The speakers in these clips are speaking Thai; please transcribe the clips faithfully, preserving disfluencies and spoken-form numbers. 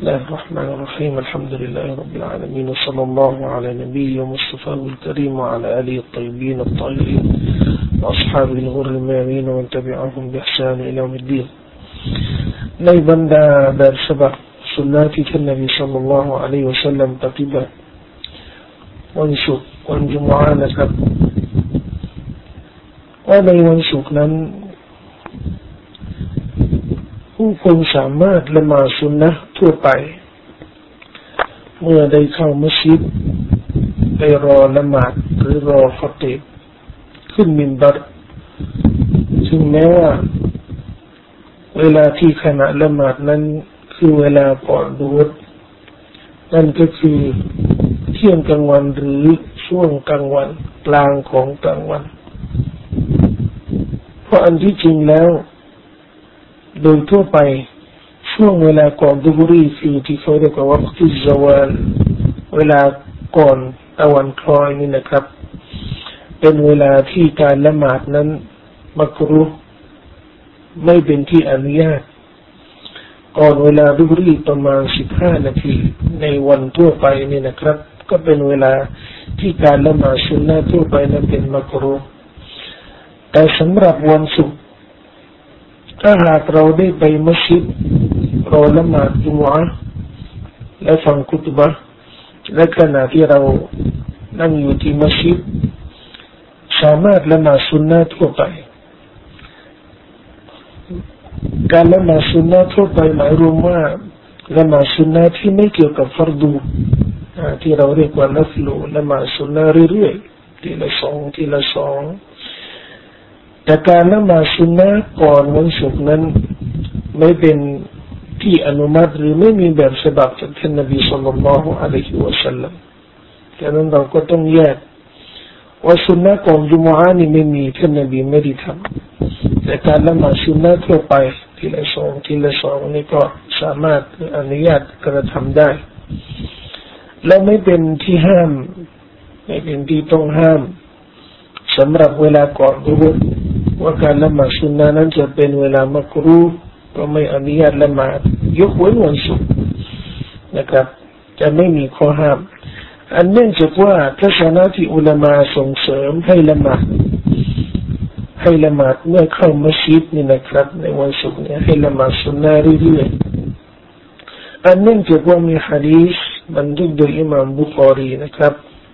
الله الرحمن الرحيم الحمد لله رب العالمين وصلى الله على نبيه ومصطفاه الكريم وعلى آله الطيبين الطاهرين وأصحابه الغر الميامين ومن تبعهم بإحسان إلى يوم الدين ในบรรดาแบบฉบับสุนนะที่ท่านนบีศ็อลลัลลอฮุอะลัยฮิวะซัลลัมปฏิบัติวันศุกร์วันจุมอะห์นะครับว่าในวันศุกร์นั้นผู้คนสามารถละหมาดสุนนะทั่วไปเมื่อได้เข้ามัสยิดไปรอละหมาดหรือรอคอตีบขึ้นมินบัรซึ่งแม้ว่าเวลาที่ขณะละหมาดนั้นคือเวลาก่อนดูฮ์นั่นก็คือเที่ยงกลางวันหรือช่วงกลางวันกลางของกลางวันเพราะอันที่จริงแล้วโดยทั่วไปช่วงเวลาก่อนดุฮรีคือที่เขาเรียกว่าวักตุซซาวาลเวลาก่อนตะวันคล้อยนี่นะครับเป็นเวลาที่การละหมาดนั้นมักรุฮ์ไม่เป็นที่อนุญาตก่อนเวลาดุฮรีประมาณสิบห้านาทีในวันทั่วไปนี่นะครับก็เป็นเวลาที่การละหมาดสุนนะทั่วไปนั้นเป็นมักรุฮ์แต่สำหรับวันศุกร์ถ้าหากเราได้ไปมัสยิดรอละหมาดจุมอะห์และฟังคุตบะห์และขณะที่เรานั่งอยู่ที่มัสยิดสามารถละหมาดสุนนะทั่วไปการละหมาดสุนนะทั่วไปหมายรวมว่าละหมาดสุนนะที่ไม่เกี่ยวกับฟัรดูที่เราเรียกว่านัฟลูละหมาดสุนนะเรื่อยๆทีละสองทีละสองแต่การละหมาดสุนนะก่อนวันศุกร์นั้นไม่เป็นที่อนุมัติหรือไม่มีแบบฉบับจากท่านนบีศ็อลลัลลอฮุอะลัยฮิวะซัลลัมดังนั้นเราก็ต้องแยกว่าสุนนะก่อนจุมอะห์นี่ไม่มีท่านนบีไม่ได้ทำแต่การละหมาดสุนนะทั่วไปทีละสองทีละสองนี่ก็สามารถอนุญาตกระทำได้และไม่เป็นที่ห้ามไม่เป็นที่ต้องห้ามสำหรับเวลาก่อนดูว่าการละหมาดสุนนะนั้นจะเป็นเวลามักรูฮ์ก็ไม่อนุญาตละหมาดยกเว้นวันศุกร์นะครับจะไม่มีข้อห้ามอันเนื่องจากว่าทัศนะที่อุลามะส่งเสริมให้ละหมาดให้ละหมาดเมื่อเข้ามัสยิดนี่นะครับในวันศุกร์เนี่ยให้ละหมาดสุนนะเรื่อยๆอันเนื่องจากว่ามีหะดีษบันทึกโดยอิหม่ามบุคอรีนะครับ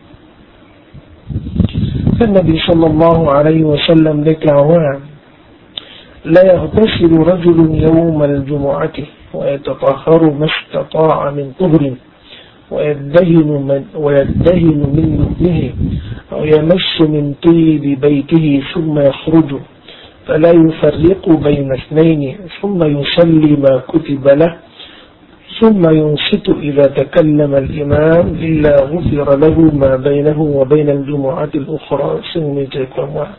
ท่านนบีศ็อลลัลลอฮุอะลัยฮิวะซัลลัมได้กล่าวว่าلا يغتسل رجل يوم الجمعة ويتطهر ما استطاع من طهر ويدهن من, ويدهن من لبنه أو يمس من طيب بيته ثم يخرج فلا يفرق بين اثنين ثم يصلي ما كتب له ثم ينصت إذا تكلم الإمام إلا غفر له ما بينه وبين الجمعة الأخرى ซึ่งมีใจความว่า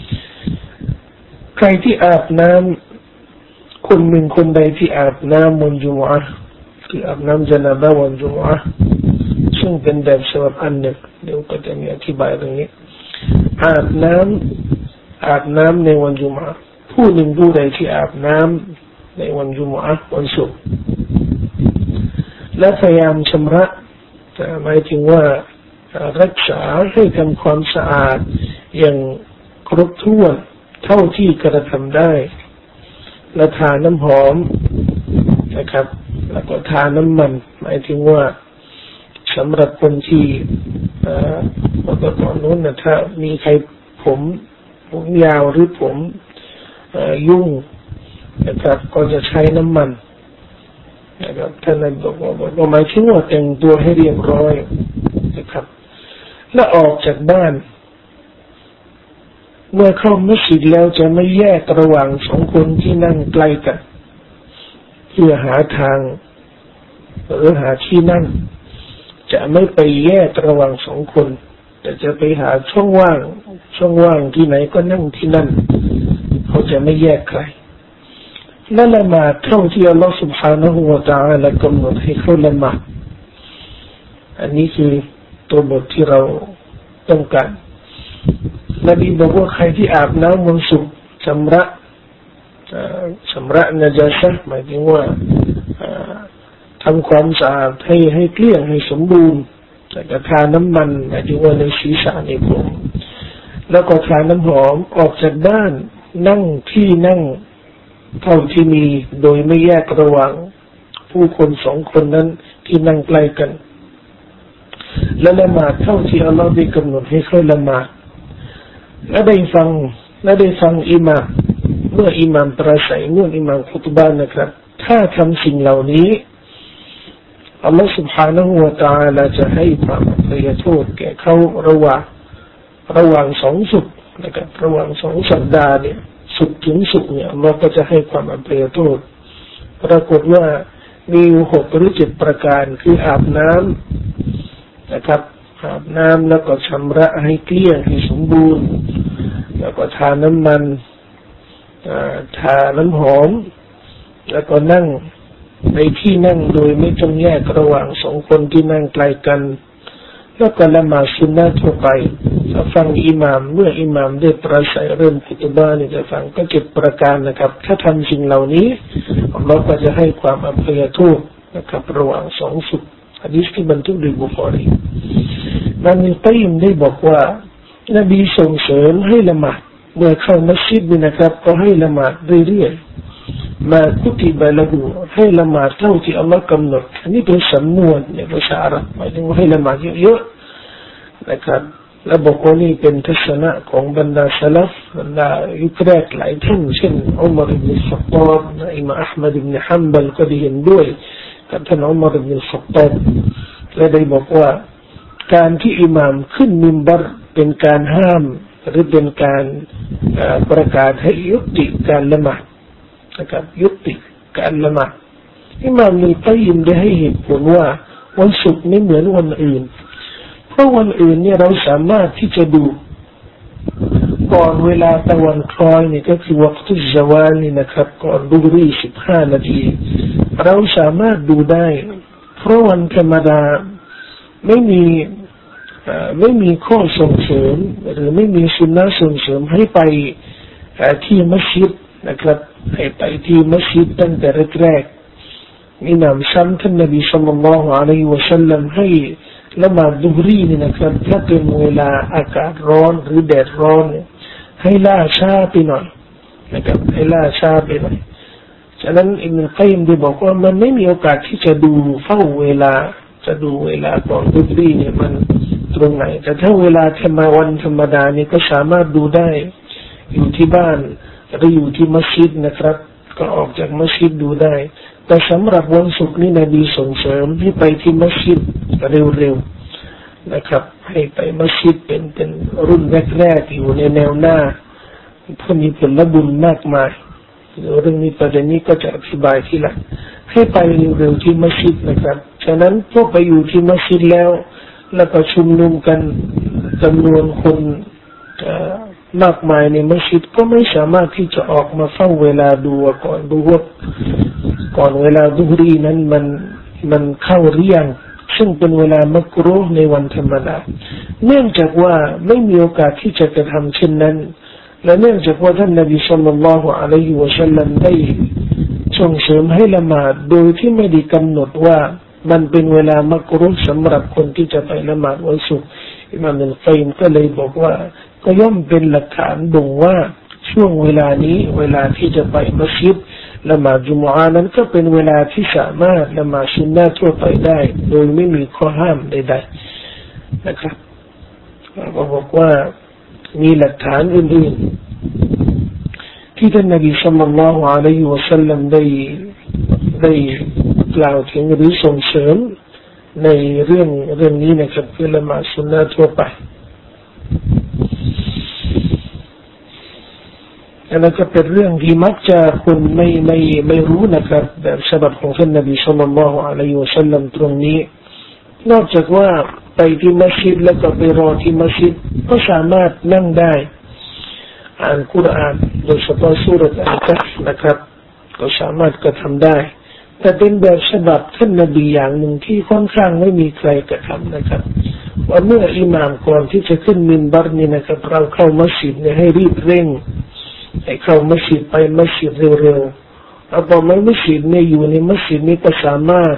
ใครที่อาบน้ำคนหนึ่งคนใดที่อาบน้ำวันจุมอะห์ที่อาบน้ำญะนาบะห์วันจุมอะห์ซึ่งเป็นแบบฉบับอันหนึ่งเดี๋ยวก็จะมีอธิบายตรงนี้อาบน้ำอาบน้ำในวันจุมอะห์ผู้หนึ่งผู้ใดที่อาบน้ำในวันจุมอะห์วันศุกร์และพยายามชำระหมายถึงว่ารักษาให้ทำความสะอาดอย่างครบถ้วนเท่าที่กระทำได้และทาน้ำหอมนะครับแล้วก็ทาน้ำมันหมายถึงว่าสำหรับคนที่เมื่อก่อนนู้นนะถ้ามีใครผมผมยาวหรือผมยุ่งนะครับก็จะใช้น้ำมันนะครับท่านนั้นบอกว่าหมายถึงว่าแต่งตัวให้เรียบร้อยนะครับและออกจากบ้านเมื่อเข้ามัสยิดแล้วจะไม่แยกระหว่างสองคนที่นั่งใกล้กันเพื่อหาทางหรือหาที่นั่งจะไม่ไปแยกระหว่างสองคนแต่จะไปหาช่องว่างช่องว่างที่ไหนก็นั่งที่นั่นเขาจะไม่แยกใครและละหมาดเท่าที่อัลลอฮฺ سبحانه และ تعالى กำหนดให้เขาละหมาดอันนี้คือตัวบทที่เราต้องการนบีบอกว่าใครที่อาบน้ำวันศุกร์ชำระชำระนะญาซะห์หมายถึงว่าทำความสะอาดให้ให้เกลี้ยงให้สมบูรณ์แล้วก็ทาน้ำมันหมายถึงว่าในศีรษะในผมแล้วก็ทาน้ำหอมออกจากบ้านนั่งที่นั่งเท่าที่มีโดยไม่แยกระหว่างผู้คนสองคนนั้นที่นั่งใกล้กันและละหมาดเท่าที่อัลลอฮฺได้กำหนดให้เขาละหมาดและได้ฟังและได้ฟังอิหม่ามเมื่ออิหม่ามปราศัยเมื่ออิหม่ามคุตบะนะครับถ้าทำสิ่งเหล่านี้อัลลอฮฺ سبحانه และ تعالى จะให้ความอภัยโทษแก่เขาระหว่างระหว่างสองสุขนะครับระหว่างสองสัปดาห์เนี่ยสุขถึงสุขเนี่ยอัลลอฮฺก็จะให้ความอภัยโทษปรากฏว่ามีหกหรือเจ็ดประการคืออาบน้ำนะครับอาบน้ำแล้วก็ชำระให้เกลี้ยงให้สมบูรณ์แล้วก็ทาน้ำมันทาน้ำหอมแล้วก็นั่งในที่นั่งโดยไม่ต้องแยกระหว่างสองคนที่นั่งไกลกันแล้วก็ละหมาดซุนนะห์ทั่วไปถ้าฟังอิหม่ามเมื่ออิหม่ามได้ปราศัยเริ่มคุตบะห์นี่จะฟังก็เก็บประการนะครับถ้าทำสิ่งเหล่านี้อัลลอฮฺก็จะให้ความอภัยโทษนะครับระหว่างสองสุขหะดีษที่บันทึกโดยบุคอรีมันมีตัยมได้บอกว่านบีส่งเสริมให้ละหมาดเมื่อเข้ามัสยิดนี่นะครับก็ให้ละหมาดเรื่อยๆมาคุติบะละหูให้ละหมาดเท่าที่อัลลอฮฺกำหนดอันนี้เป็นสำนวนในภาษาอาหรับหมายถึงว่าให้ละหมาดเยอะๆนะครับและบอกว่านี่เป็นทัศนะของบรรดาสลัฟบรรดายุคแรกหลายท่านเช่นอุมัรอิบนุลค็อฏฏอบอิหม่ามอะห์มัดอิบนุฮัมบัลก็ได้เห็นด้วยกับท่านอุมัรอิบนุลค็อฏฏอบและได้บอกว่าการที่อิหม่ามขึ้นมิมบัรเป็นการห้ามหรือเป็นการประกาศให้ยุติการละหมาดนะครับยุติการละหมาดอิหม่ามอิบนุลกัยยิมได้ให้เหตุผลว่าวันศุกร์ไม่เหมือนวันอื่นเพราะวันอื่นเนี่ยเราสามารถที่จะดูก่อนเวลาตะวันคล้อยนี่ก็คือวักตุซะวาลนี่นะครับก่อนดุฮรีสิบห้านาทีเราสามารถดูได้เพราะวันธรรมดาไม่มีไม่มีข้อส่งเสริมหรือไม่มีสุนนะส่งเสริมให้ไปที่มัสยิดนะครับให้ไปที่มัสยิดตั้งแต่แรกๆมีนำซ้ำท่านนบีศ็อลลัลลอฮุอะลัยฮิวะซัลลัมให้ละหมาดดุฮรีนี่นะครับถ้าเป็นเวลาอากาศร้อนหรือแดดร้อนให้ล่าช้าไปหน่อยนะครับให้ล่าช้าไปหน่อยฉะนั้นอิบนุลกัยยิมได้บอกว่ามันไม่มีโอกาสที่จะดูเฝ้าเวลาจะดูเวลาก่อนดุฮรีเนี่ยมันตรงไหนแต่ถ้าเวลาธรรมวันธรรมดานี่ก็สามารถดูได้อยู่ที่บ้านหรืออยู่ที่มัสยิดนะครับก็ออกจากมัสยิดดูได้แต่สำหรับวันศุกร์นี่นบีส่งเสริมให้ไปที่มัสยิดเร็วๆนะครับให้ไปมัสยิดเป็นเป็นรุ่นแรกๆอยู่ในแนวหน้าเพื่อมีผลบุญมากมายเรื่องนี้ประเด็นนี้ก็จะอธิบายทีหลังให้ไปเร็วๆที่มัสยิดนะครับฉะนั้นพวกไปอยู่ที่มัสยิดแล้วแล้วก็ชุมนุมกันจำนวนคนมากมายในมัสยิดก็ไม่สามารถที่จะออกมาเฝ้าเวลาดูก่อนดูว่าก่อนเวลาดุฮรีนั้นมันมันเข้าหรือยังซึ่งเป็นเวลามักรูฮ์ในวันธรรมดาเนื่องจากว่าไม่มีโอกาสที่จะกระทำเช่นนั้นและเนื่องจากว่าท่านนบีศ็อลลัลลอฮุอะลัยฮิวะซัลลัมได้ส่งเสริมให้ละหมาดโดยที่ไม่ได้กำหนดว่ามันเป็นเวลามักรูฮ์สำหรับคนที่จะไปละหมาดวันศุกร์อิหม่ามอิบนุลกัยยิมก็เลยบอกว่าก็ย่อมเป็นหลักฐานบ่งว่าช่วงเวลานี้เวลาที่จะไปมัสยิดละหมาดจุมอะห์นั้นก็เป็นเวลาที่สามารถละหมาดซุนนะห์ทั่วไปได้โดยไม่มีข้อห้ามใดๆนะครับก็บอกว่ามีหลักฐานอื่นๆที่ท่านนบีศ็อลลัลลอฮุอะลัยฮิวะซัลลัมได้ได้กล่าวถึงหรือส่งเสริมในเรื่องเรื่องนี้นะครับคือละหมาดซุนนะห์ทั่วไปอันนั้นก็เป็นเรื่องที่มักจะคนไม่ไม่ไม่รู้นะครับแบบฉบับของท่านนบีศ็อลลัลลอฮุอะลัยฮิวะซัลลัมตรงนี้นอกจากว่าไปที่มัสยิดแล้วก็ไปรอที่มัสยิดก็สามารถนั่งได้อ่านกุรอานโดยเฉพาะซูเราะห์อัลกัฮฟนะครับก็สามารถกระทำได้แต่เป็นแบบฉบับท่านนบีอย่างหนึ่งที่ค่อนข้างไม่มีใครกระทำนะครับว่าเมื่ออิหม่ามก่อนที่จะขึ้นมินบัรนี่นะครับเราเข้ามัสยิดเนี่ยให้รีบเร่งให้เข้ามัสยิดไปมัสยิดเร็วๆแล้วพอมัสยิดเนี่ยอยู่ในมัสยิดนี้ก็สามารถ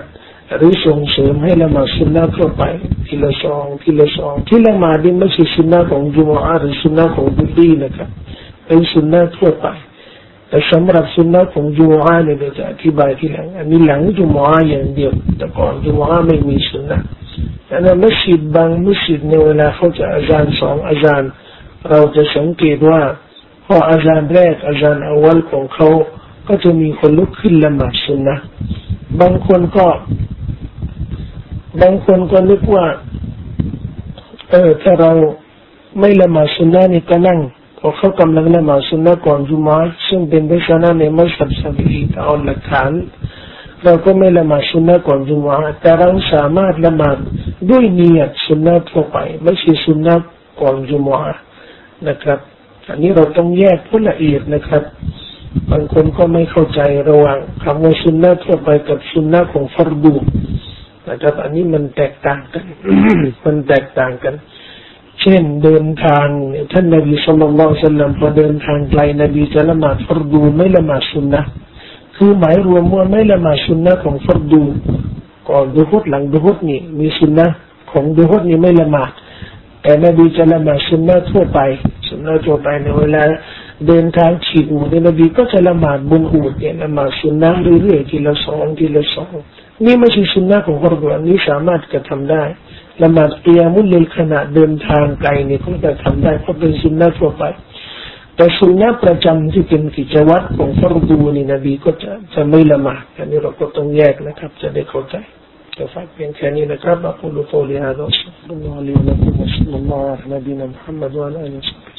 หรือส่งเสริมให้ละหมาดสุนนะทั่วไปทีละสองทีละสองที่ละหมาดนี่ไม่ใช่สุนนะของจุมอะห์หรือสุนนะของบุรีนะครับเป็นสุนนะทั่วไปแต่สำหรับสุนนะของจุมอะห์เนี่ยเราจะอธิบายทีหลังอันนี้หลังจุมอะห์อย่างเดียวแต่ก่อนจุมอะห์ไม่มีสุนนะแต่ในมัสยิดบางมัสยิดในเวลาเขาจะอาจารย์สองอาจารย์เราจะสังเกตว่าพออาจารย์แรกอาจารย์อวัลของเขาก็จะมีคนลุกขึ้นละหมาดสุนนะบางคนก็บางคนก็นึกว่าเออถ้าเราไม่ละหมาดสุนนะนี่ก็นั่งพอเขากำลังละหมาดสุนนะก่อนจุมอะห์ซึ่งเป็นลักษณะในมัสยิดซาบีตเอาหลักฐานเราก็ไม่ละหมาดสุนนะก่อนจุมอะห์แต่เราสามารถละหมาดด้วยเนียดสุนนะทั่วไปไม่ใช่สุนนะก่อนจุมอะห์นะครับอันนี้เราต้องแยกให้ละเอียดนะครับบางคนก็ไม่เข้าใจระหว่างคำว่าสุนนะทั่วไปกับสุนนะของฟัรดูนะครับอันนี้มันแตกต่างกัน มันแตกต่างกันเช่นเดินทางท่านนบีศ็อลลัลลอฮุอะลัยฮิวะซัลลัมพอเดินทางไกลนบีจะละหมาดฟัรดูไม่ละหมาดสุนนะคือหมายรวมว่าไม่ละหมาดสุนนะของฟัรดูก่อนดุฮุรหลังดุฮุรนี่มีสุนนะของดุฮุรนี่ไม่ละหมาดแต่นบีจะละหมาดสุนนะทั่วไปสุนนะทั่วไปในเวลาเดินทางขี่อูฐนบีก็จะละหมาดบนอูฐเนี่ยละหมาดสุนนะเรื่อยๆทีละสองทีละสองนี่ไม่ใช่สุนนะของฟัรดูอันนี้สามารถกระทำได้ละหมาดกิยามุลเลลขณะเดินทางไกลนี่ก็จะทำได้เพราะเป็นสุนนะทั่วไปแต่สุนนะประจำที่เป็นกิจวัตรของฟัรดูนี่นบีก็จะจะไม่ละหมาดอันนี้เราก็ต้องแยกนะครับจะได้เข้าใจจะฝากเพียงแค่นี้นะครับอักูลุกอลีฮาซาอัสตัฆฟิรุลลอฮะลิวะละกุมวะศ็อลลัลลอฮุอะลัยฮิวะซัลลัมมุฮัมมัดวะอะลาอิฮิวะซัลลัม